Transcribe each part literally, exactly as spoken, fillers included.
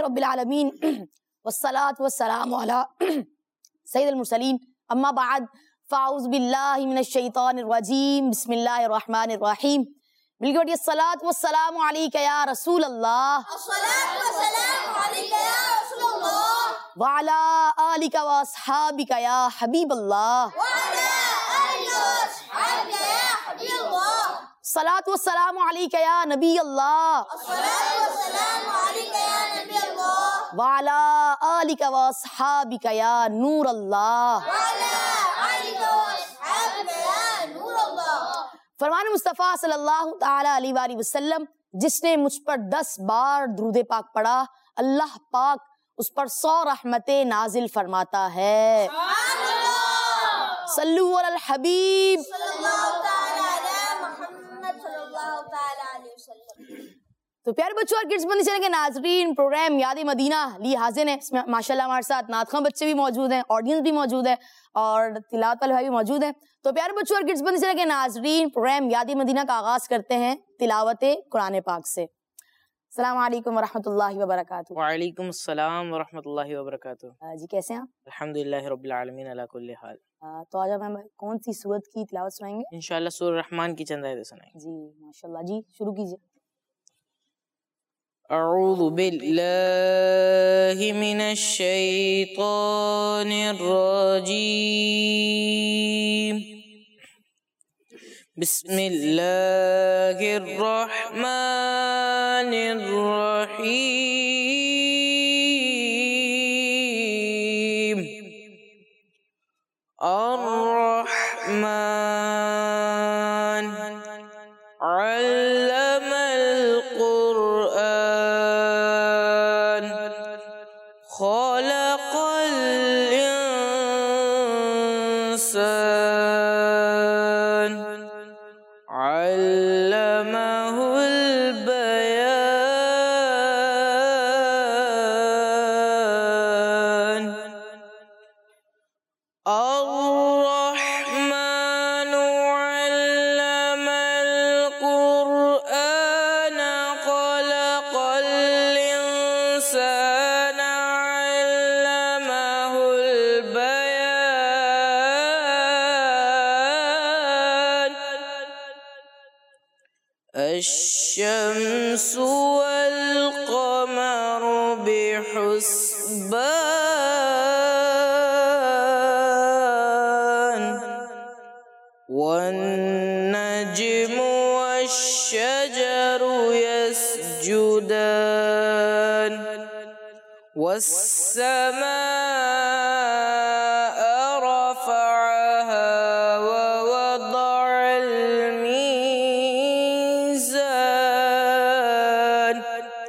رب العالمین والصلاة والسلام علی سید المرسلین اما بعد فاعوذ باللہ من الشیطان الرجیم بسم اللہ الرحمن الرحیم مل کے الصلاة والسلام علیک یا رسول اللہ الصلاة والسلام علیک یا رسول اللہ وعلی آلک واصحابک یا حبیب اللہ وعلی آلک واصحابک یا حبیب اللہ الصلاة والسلام علیک یا نبی اللہ الصلاة والسلام علیک یا نبی اللہ وعلی آلک واصحابک یا نور اللہ وعلی آلک واصحابک یا نور اللہ۔ فرمان مصطفیٰ صلی اللہ تعالی علیہ وآلہ وسلم جس نے مجھ پر دس بار درود پاک پڑھا اللہ پاک اس پر سو رحمتیں نازل فرماتا ہے۔ صلو علی الحبیب صلی اللہ تعالی علی محمد صلی اللہ تعالی علیہ وسلم۔ تو پیارے بچوں اور کڈس بندی چینل کے ناظرین، پروگرام یاد مدینہ لی حاضر ہیں۔ اس میں ماشاءاللہ ہمارے ساتھ نعت خواں بچے بھی موجود ہیں، آڈینس بھی موجود ہے اور تلاوت والے بھائی بھی موجود ہیں۔ تو پیارے بچوں اور کڈس بندی چینل کے ناظرین، پروگرام یاد مدینہ کا آغاز کرتے ہیں تلاوت قرآن پاک سے۔ السلام علیکم ورحمۃ اللہ وبرکاتہ۔ وعلیکم السلام ورحمۃ اللہ وبرکاتہ۔ جی کیسے ہیں آپ؟ الحمدللہ رب العالمین علی کل حال۔ تو آج ہم کون سی سورت کی تلاوت سنائیں گے؟ انشاءاللہ سورہ رحمان کی چند آیتیں سنائیں گے۔ جی ماشاءاللہ، جی شروع کیجیے۔ اعوذ باللہ من الشیطان الرجیم، بسم اللہ الرحمن الرحیم۔ الرحمن علم القرآن خلق الإنسان علمه البيان۔ الرحمن علم القرآن خلق الإنسان علمه البيان۔ الشمس والقمر بحسبان والنجم والشجر يسجدان والسماء رفعها ووضع الميزان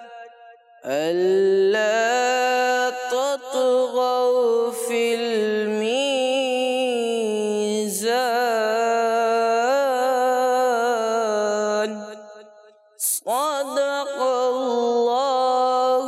ألا تطغوا في الميزان صدق اللہ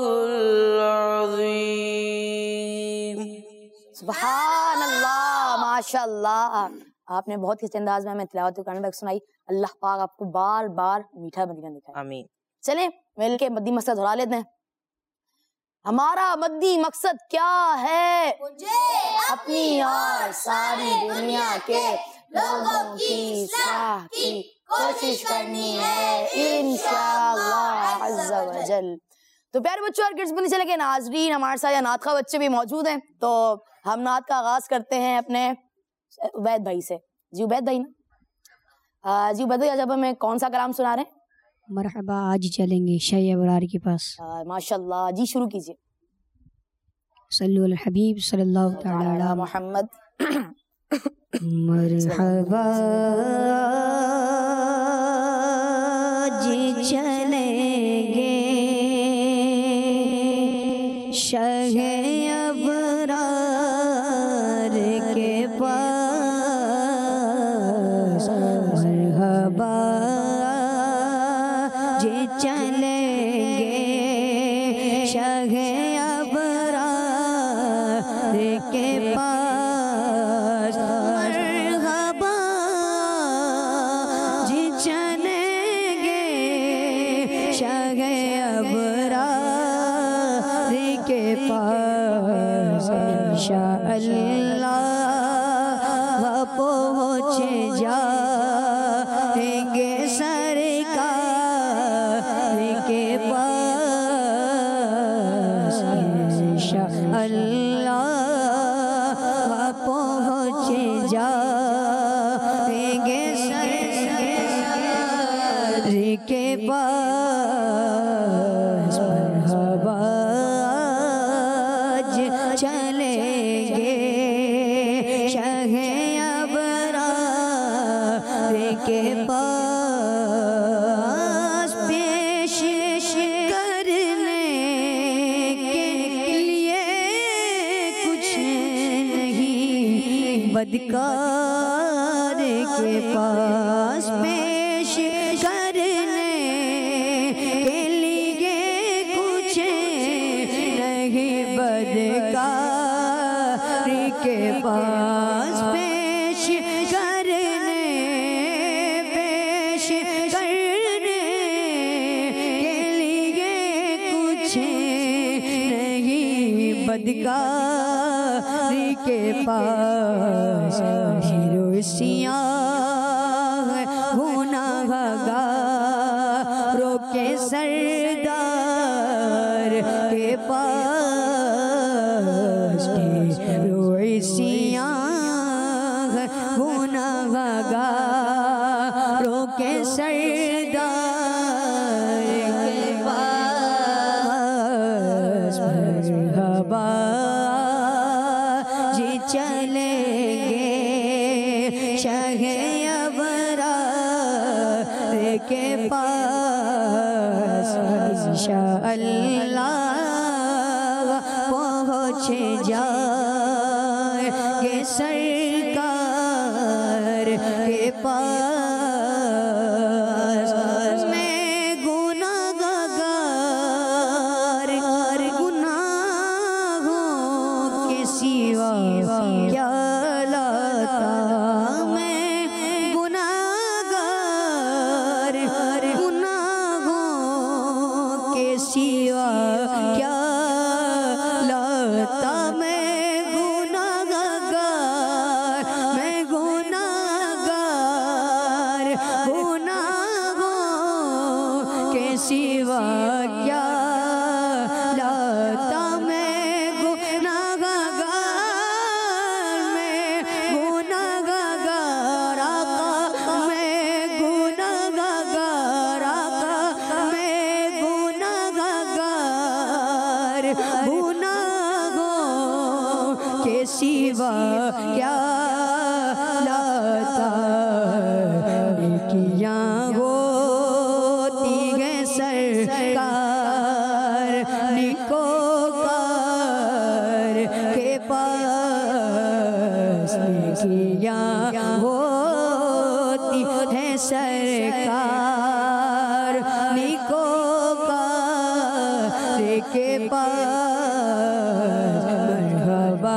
العظیم۔ سبحان اللہ، ماشاء اللہ، آپ نے بہت ہی اچھے انداز میں ہمیں تلاوت قرآن پاک سنائی۔ اللہ پاک آپ کو بار بار میٹھا مدینہ دکھائے۔ آمین۔ چلیں مل کے مدی مقصد دہرا لیتے ہیں۔ ہمارا مدی مقصد کیا ہے؟ مجھے اپنی اور ساری دنیا کے لوگوں کی اصلاح کی کوشش کرنی ہے انشاءاللہ عز و جل۔ تو پیارے بچوں اور کڈس بندی چینل کے ناظرین، ہمارے ساتھ یہاں نعت خواں بچے بھی موجود ہیں، تو ہم نعت کا آغاز کرتے ہیں اپنے عبید بھائی سے۔ جی عبید بھائی نا جی عبید بھائی آج اب ہمیں کون سا کلام سنا رہے ہیں؟ مرحبا، آج چلیں گے شیخ ابرار کے پاس۔ ماشاء اللہ، جی شروع کیجیے۔ صلو علی الحبیب صلی اللہ تعالی علی محمد۔ مرحبا جی چلیں گے شیخ ابرار کے پاس۔ مرحبا جی چلیں گے شیخ ابرار کے پاس۔ مرحبا جی چلیں گے شیخ ابرار انشاءاللہ پہنچ جائیں گے سرکار کے پاس انشاءاللہ پہنچ جائیں گے سرکار کے پاس مرحبا آج چلیں گے شاہ ابرار کے پاس پیش کرنے کے لیے کچھ نہیں بدکار کے پاس پیش کرنے کے لیے کچھ نہیں بدکار کے پاس پیش کرنے پیش کرنے کے لیے کچھ نہیں بدکار کے پاس سیاہ گناہ گاروں کے سردار کے پاس روئی سیاہ گناہ گاروں کے سردار کے پاس مرحبا جی چلیں گے شاہ ابرار کے پاس انشاءاللہ پہنچ جائیں گے سرکار کے پاس میں گناہ گار گناہوں کے سوا کیا لاتا میں گناہ گار گناہوں کے سوا کیا لاتا میں گناہ گار میں گناہ گار گناہوں کے سوا کیا لاتا میں گناہ گار میں گناہ گار آقا میں گناہ گار آقا میں گناہ گار گناہوں کے سوا کیا لاتا نیکیاں ہوتی ہیں سرکار نیکوکار کے پاس نیکیاں ہوتی ہیں سرکار نیکوکار کے پاس مرحبا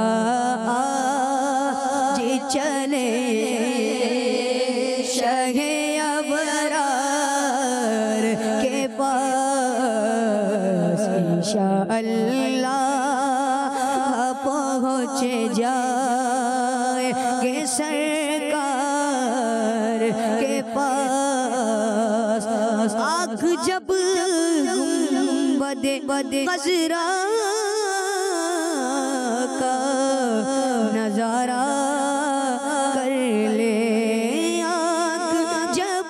آج چلیں شاہ ابرار کے پاس انشاءاللہ پہنچ جائیں گے سرکار کے پاس آنکھ جب گنبد خضرا کا نظارہ کر لے آنکھ جب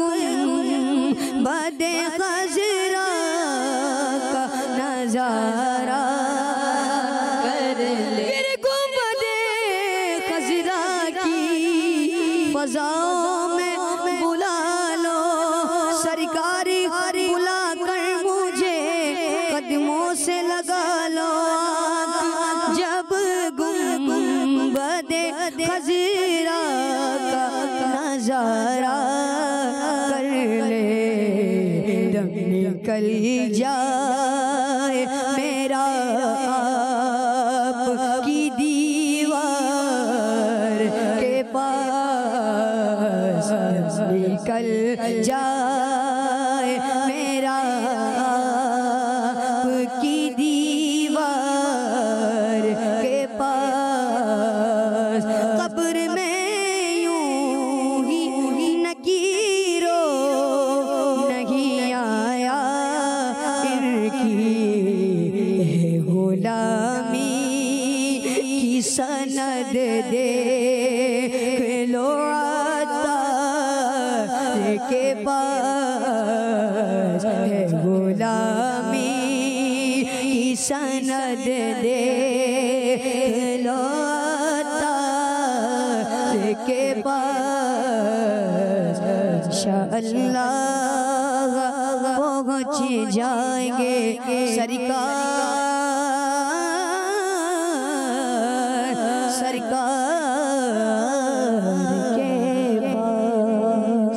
گنبد خضرا کا نظارہ کر لے گنبد خضرا کی فضاؤں میں بلا لو سرکار بلا کر مجھے قدموں سے لگا لو جب گنبد خضرا کا نظارہ کر لے دم نکل جائے میرا آپ کی دیوار کے پاس نکل جائے میرا آپ کی دیوار کے پاس کی غلامی کی سند دے لو عطار کے پاس ہے غلامی کی سند دے لو عطار کے پاس انشاءاللہ پہنچ جائیں گے سرکار سرکار کے پاس۔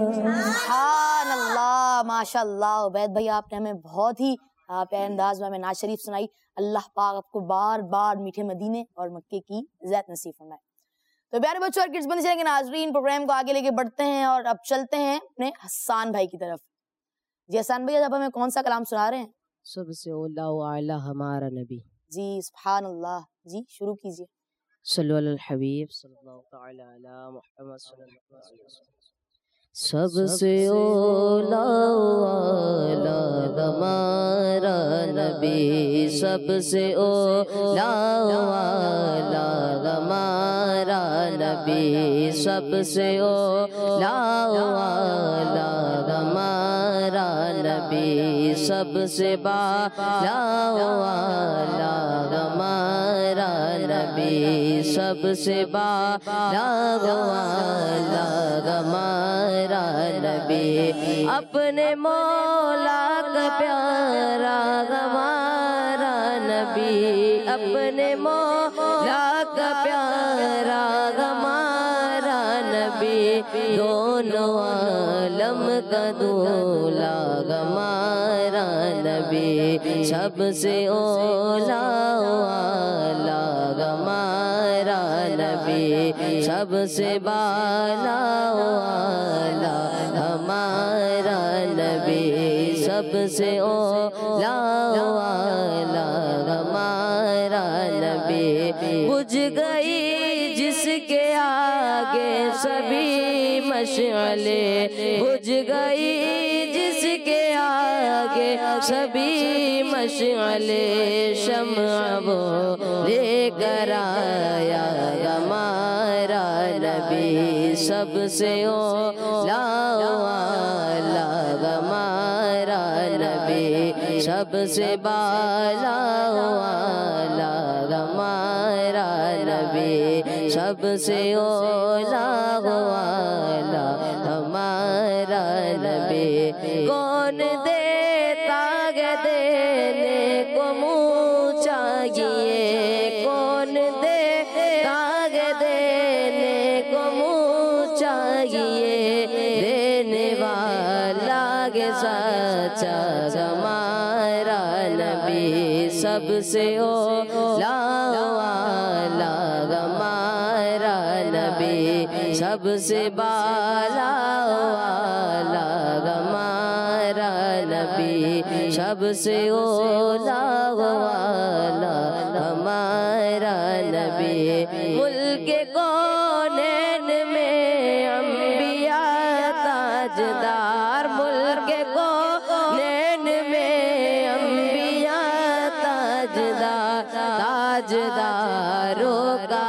سبحان اللہ، ماشاء اللہ عبید بھائی، آپ نے ہمیں بہت ہی پیارے انداز میں ہمیں نعت شریف سنائی۔ اللہ پاک آپ کو بار بار میٹھے مدینے اور مکے کی عزت نصیب فرمائے۔ تو پیارے بچوں اور کڈس بندی چینل کے ناظرین، پروگرام کو آگے لے کے بڑھتے ہیں اور اب چلتے ہیں اپنے حسان بھائی کی طرف۔ جی حسان بھائی، اب ہمیں کون سا کلام سنا رہے ہیں؟ سب سے اولا و اعلی ہمارا نبی، جی سبحان اللہ، جی شروع کیجئے۔ صلو علی الحبیب صلی اللہ تعالی علی محمد صلی اللہ علیہ وسلم۔ سب سے اولا و اعلی ہمارا نبی، سب سے اولا و اعلی ہمارا نبی، سب سے اولا و اعلی ہمارا نبی، سب سے بالا و اعلی ہمارا نبی، سب سے بالا و اعلی ہمارا نبی، اپنے مولا کا پیارا ہمارا نبی، اپنے مولا کا پیارا ہمارا نبی، دونوں عالم کا دولا ہمارا نبی، سب سے اولا و اعلی ہمارا نبی، سب سے بالا و اعلی ہمارا نبی، سب سے اولا و اعلی ہمارا نبی، بجھ گئی جس کے آگے سبھی مشعلیں، بجھ گئی جس کے آگے سبھی مشعلیں، شمع وہ لے کر آیا ہمارا نبی، سب سے اولا و اعلی ہمارا نبی، سب سے بالا و اعلی ہمارا نبی، سب سے اولا و اعلی ہمارا نبی، کون دیتا ہے دینے کو منہ چاہیے، کون دیتا ہے دینے کو منہ چاہیے، دینے والا ہے سچا ہمارا نبی، سب سے اولا و اعلی ہمارا نبی، سب سے بالا و اعلی ہمارا نبی، سب سے اولا و اعلی ہمارا نبی، ملک کونین میں انبیاء تاجدار، ملک کونین میں انبیاء تاجدار، تاجداروں کا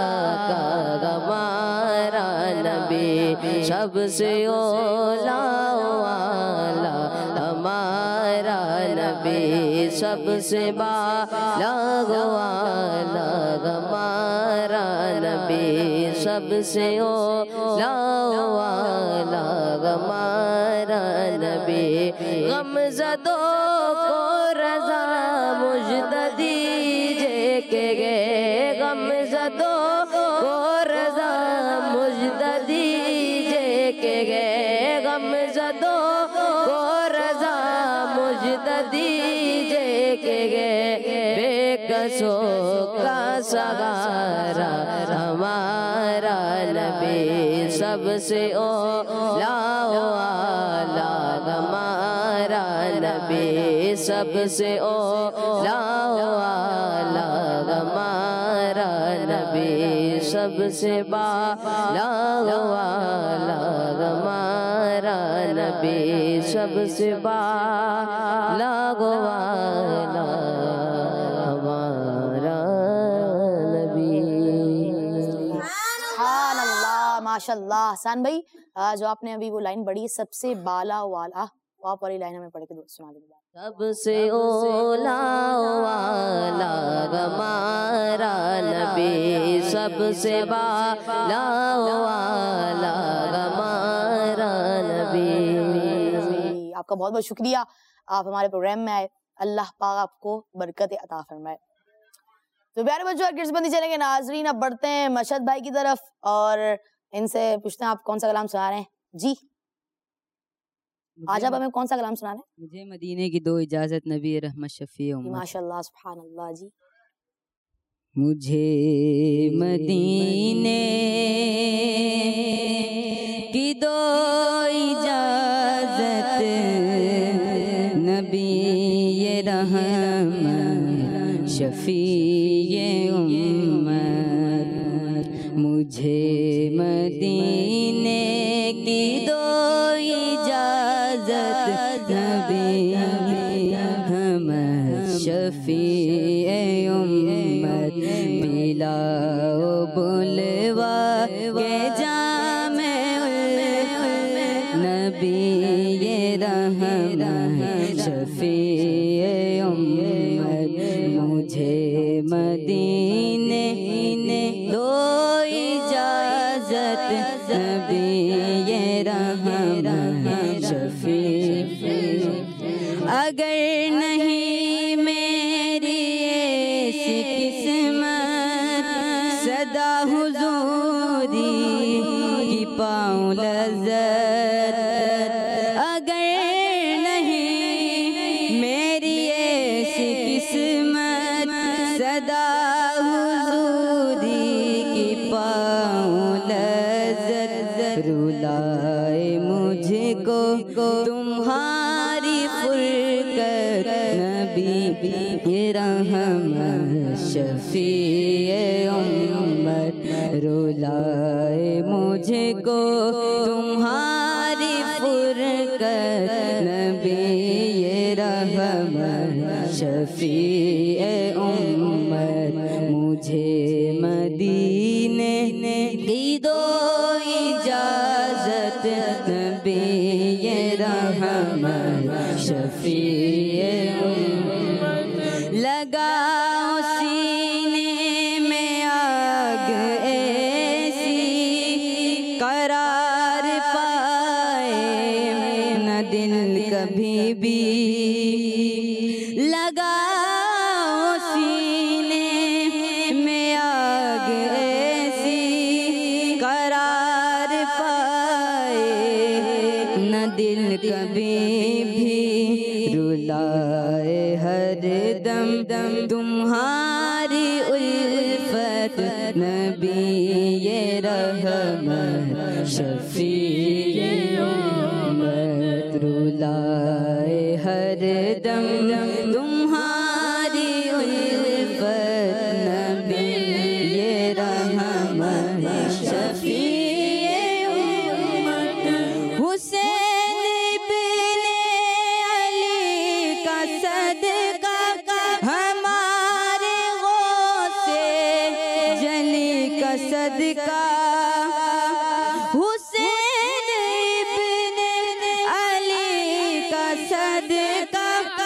ہمارا نبی، سب سے اولا و اعلی ہمارا نبی، سب سے بالا و اعلی ہمارا نبی، سب سے اولا و اعلی ہمارا نبی، غم زدوں کو رضا مجھ دیجے کہ گئے، غم زدوں کو رضا مجھ دیجے کہ گئے، غم زدوں کو رضا مجھ دیجے کہ گئے، بے کسوں کا سہارا ہمارا نبی، سب سے اولا و اعلی ہمارا نبی، سب سے اولا و اعلی ہمارا نبی، سب سے بالا و اعلی ہمارا نبی۔ نبی سب سے بالا والا ہمارا نبی. سبحان اللہ ماشاء اللہ. حسان بھائی جو آپ نے ابھی وہ لائن پڑھی سب سے بالا والا, وہ آپ والی لائن ہمیں پڑھ کے سنا دیں. سب سے اولا والا ہمارا نبی سب سے بالا والا ہمارا نبی. آپ کا بہت بہت شکریہ, آپ ہمارے پروگرام میں آئے. اللہ پاک آپ کو برکت عطا فرمائے. تو پیارے بچوں کرس بندی چلیں گے ناظرین. اب بڑھتے ہیں مشہد بھائی کی طرف اور ان سے پوچھتے ہیں آپ کون سا کلام سنا رہے ہیں. جی آج آپ ہمیں کون سا کلام سنا رہے ہیں؟ مجھے مدینے کی دو اجازت نبی رحمت شفیع امت. ماشاء اللہ سبحان اللہ. جی مجھے مدینے کی دو اجازت نبی رحمت شفیع امت. مجھے مدینے کی دو اجازت نبی رحمت شفیع امت. پلاؤ بلوا کے جام نبی رحمت شفیع امت. مجھے مدینے دو اجازت نبی رحمت شفیع. اگر نہیں میری ایسی قسمت صدا حضوری کی پاؤں لذت. اگر نہیں میری ایسی قسمت صدا حضوری کی پاؤں لذت. رلائے مجھ کو تمہاری فرقت نبی رحمت شفیع امت. رلائے مجھ کو تمہاری فرقت نبی رحمت شفیع امت. مجھے مدینے کی دو اجازت نبی رحمت شفیع امت. لگاؤ سینے میں آگ ایسی قرار پائے نہ دل کبھی بھی. لگاؤ سینے میں آگ ایسی قرار پائے نہ دل کبھی بھی. رلائے ہر دم دم تمہاری الفت نبی رحمت شفیع امت. رلائے ہر دم دم تمہاری الفت نبی رحمت شفیع امت. حسین بن علی کا صدقہ ہمارے غوث جلی کا صدقہ. حسین بن علی کا صدقہ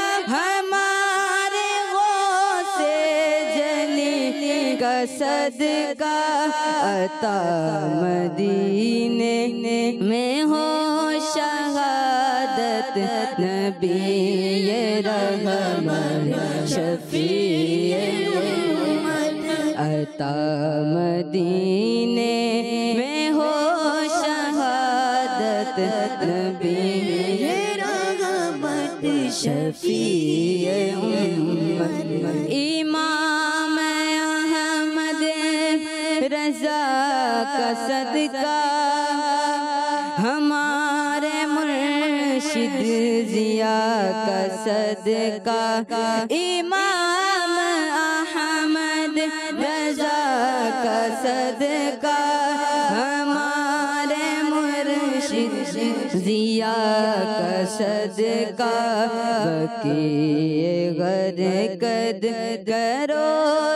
ہمارے غوث جلی کا صدقہ. عطا مدینے میں ہو شہادت نبی رحمت شفیع امت. عطا مدینے میں ہو شہادت نبی رحمت شفیع امت. امام احمد رضا کا صدقہ ہمارے مرشد ضیا کا صدقہ. امام احمد رضا صدقہ ہمارے مرشد ضیا کا صدقہ بقیع غرقد کرو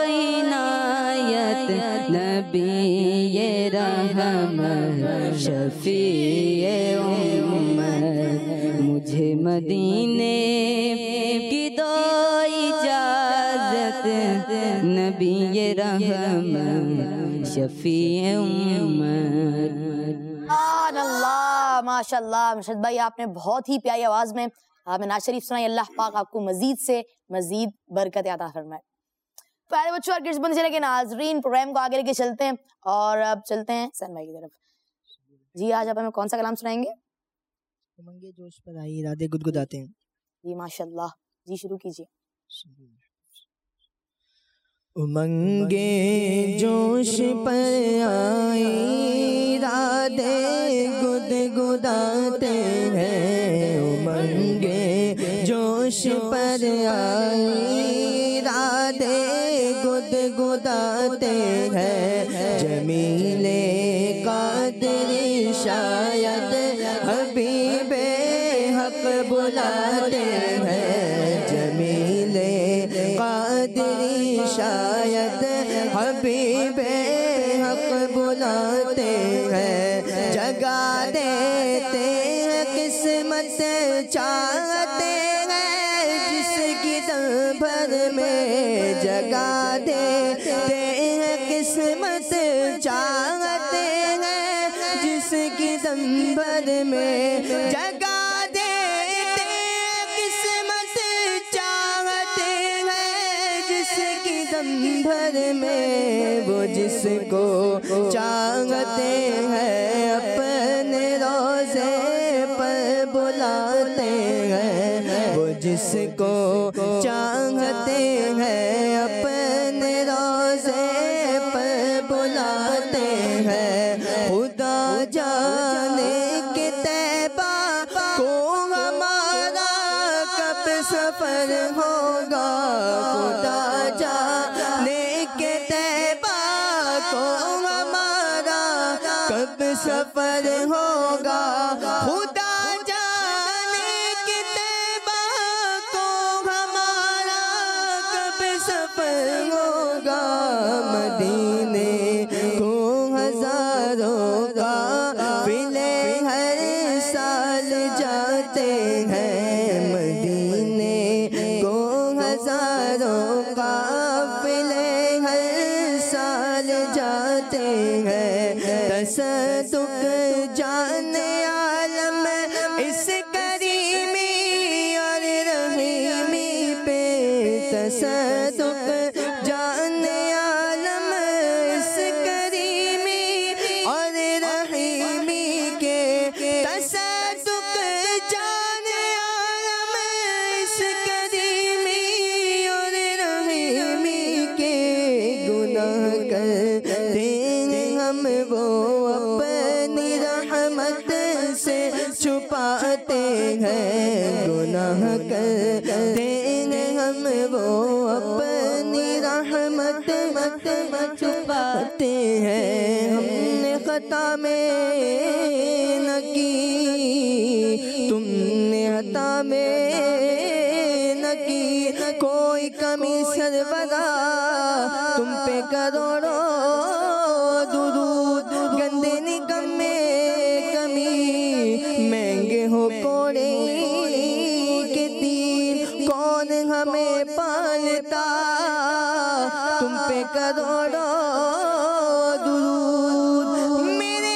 عنایت نبی رحمت شفیع امت مجھے مدینے کی دو اجازت نبی رحمت شفیع امت. سبحان اللہ، ماشاء اللہ. مرشد بھائی آپ نے بہت ہی پیاری آواز میں ہمیں نعت شریف سنائی. اللہ پاک آپ کو مزید سے مزید برکت عطا فرمائے. پیارے بچوں اور کڈس بن سے لے ناظرین پروگرام کو آگے لے کے چلتے ہیں اور اب چلتے ہیں حسین بھائی کی طرف. جی آج آپ ہمیں کون سا کلام سنائیں گے؟ امنگے جوش پر آئی ارادے گدگداتے ہیں. جی ماشاء اللہ، جی شروع کیجیے. امنگے جوش پر آئی ارادے گدگداتے ہیں. امنگے جوش پر آئی ارادے گدگداتے ہیں. جمیل قادری شاید حبیب حق بلاتے ہیں. جمیل قادری شاید حبیب حق بلاتے ہیں. جگا دیتے ہیں قسمت چاہتے ہیں جس کی دم بھر میں. جگا دیتے ہیں قسمت چاہتے ہیں جس کی دم بھر میں. جگا دیتے ہیں قسمت چاہتے ہیں جس کی دم بھر میں. وہ جس کو چاہتے ہیں اپنے روزے پر بلاتے ہیں. وہ جس کو چاہتے ہیں اپنے روزے پر بلاتے ہیں. خدا جانے کہ طیبہ کو ہمارا کب سفر ہوگا. خدا جانے کہ طیبہ کو ہمارا کب سفر ہوگا. خدا جانے کہ طیبہ کو ہمارا کب سفر ہوگا. مدینے کو ہزاروں قافلے ہر سال جاتے ہیں. مدینے کو ہزاروں قافلے ہر سال جاتے ہیں. تصدق جانے عالم اس کریمی اور رحیمی پہ. تصدق جانے عالم اس کریمی اور رحیمی کے. تصدق جانے عالم اس کریمی اور رحیمی کے. گناہ کرتے ہیں ہم وہ اپنی رحمت سے چھپاتے ہیں. گناہ کرتے ہیں ہم وہ اپنی رحمت چھپاتے ہیں. ہم نے خطا میں نہ کی تم نے عطا میں نہ کی. کوئی کمی سرورا تم پہ کروڑوں درود. گندے نکمے کمی مہنگے ہو کوڑے کے تیر. کون ہمیں پالتا تم پہ کروڑوں درود. میرے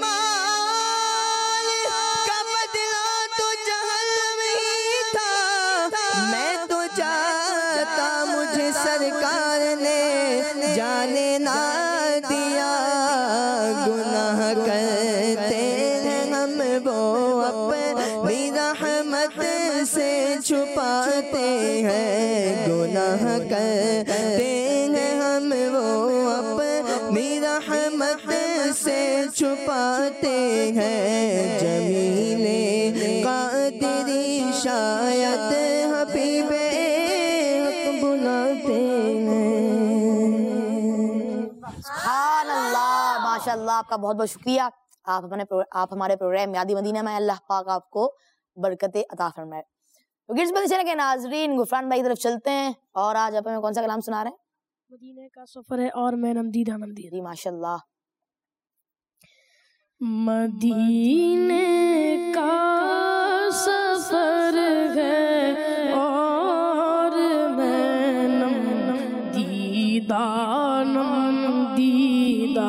اعمال کا بدلہ تو جہنم ہی تھا. میں تو چاہتا مجھے سرکار نے جانے نہ دیا. گناہ کرتے ہیں ہم وہ اپنی رحمت سے چھپاتے ہیں. گناہ کرتے ہیں ہم وہ اپنی رحمت سے چھپاتے ہیں. جمیل قادری شاید حبیب حق بلاتے ہیں. سبحان اللہ، ماشاء اللہ. آپ کا بہت بہت شکریہ. آپ ہمارے آپ ہمارے پروگرام یاد مدینہ میں اللہ پاک آپ کو برکت عطا فرمائے. تو گرس مدینہ کے ناظرین غفران بھائی کی طرف چلتے ہیں اور آج آپ ہمیں کون سا کلام سنا رہے ہیں؟ مدینے کا سفر ہے اور میں نمدیدہ نمدیدہ. جی ماشاء اللہ. مدینے کا سفر ہے اور میں نمدیدہ نمدیدہ.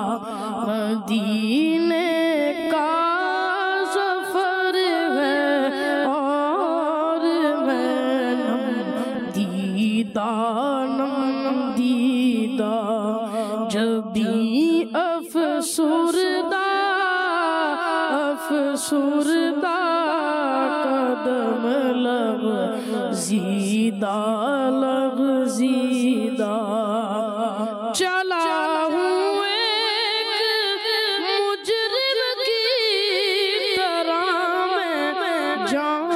مدینے کا سفر ہے اور میں نمدیدہ نمدیدہ. جب بھی افسردہ افسردہ قدم لغزیدہ لغزیدہ. چلا ہوں ایک مجرم کی طرح میں جانب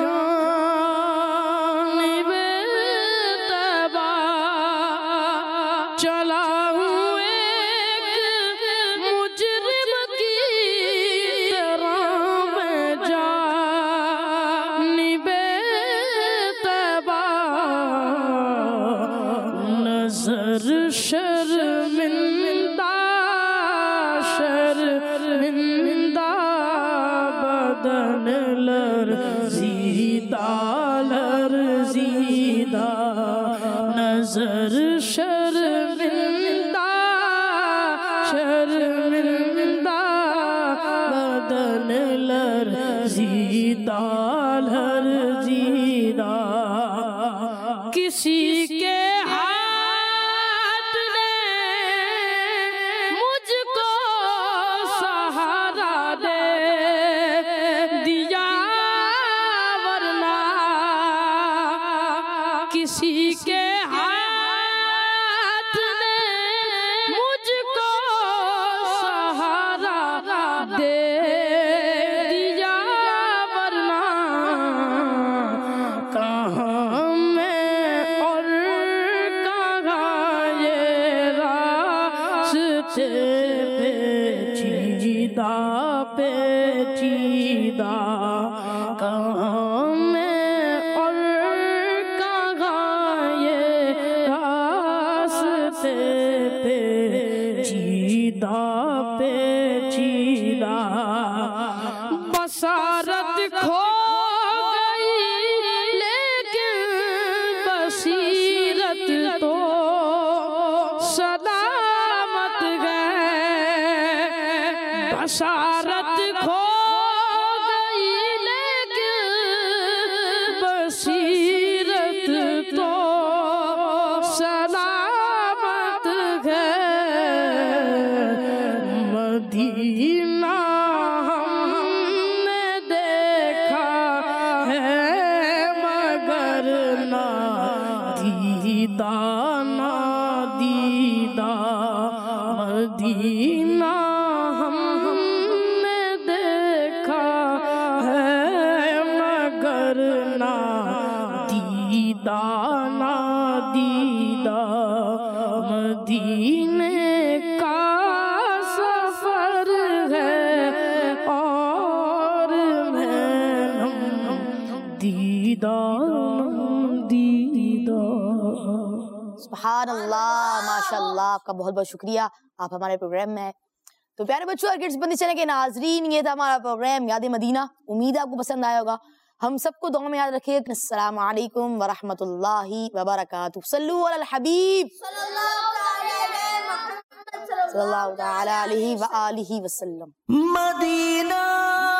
طیبہ. چلا ہوں ایک مجرم کی طرح میں جانب طیبہ. نظر شرمندہ شرمندہ بدن لرزیدہ لرزیدہ. نظر شرمندہ شرمندہ بدن لرزیدہ لرزیدہ. کسی کے ہاتھ نے مجھ کو سہارا دے دیا ورنہ کسی کے ہاتھ نے مجھ کو سہارا دے دیا ورنہ کہاں میں اور کہاں یہ راستے پیچیدہ پیچیدہ. کہاں میں اور کہاں یہ راستے پیچیدہ پیچیدہ. بصارت کھو گئی لیکن بصیرت تو سلامت ہے. بصارت کھو گئی لیکن بصیرت تو سلامت ہے. مدینہ ہم نے دیکھا ہے مگر نہ دیدہ نہ دیدہ. مدینہ ہم نے دیکھا ہے مگر نہ دیدہ نہ دیدہ. مدینے کا سفر ہے اور میں نمدیدہ نمدیدہ. سبحان اللہ ماشاء اللہ. آپ کا بہت بہت شکریہ, آپ ہمارے پروگرام میں. تو پیارے بچوں اور کڈس بندی چینل کے ناظرین, یہ تھا ہمارا پروگرام یاد مدینہ. امید ہے آپ کو پسند آیا ہوگا. ہم سب کو دعا میں یاد رکھیے. السلام علیکم ورحمۃ اللہ وبرکاتہ. صلو علی الحبیب صلی اللہ تعالی علیہ وآلہ وسلم. مدینہ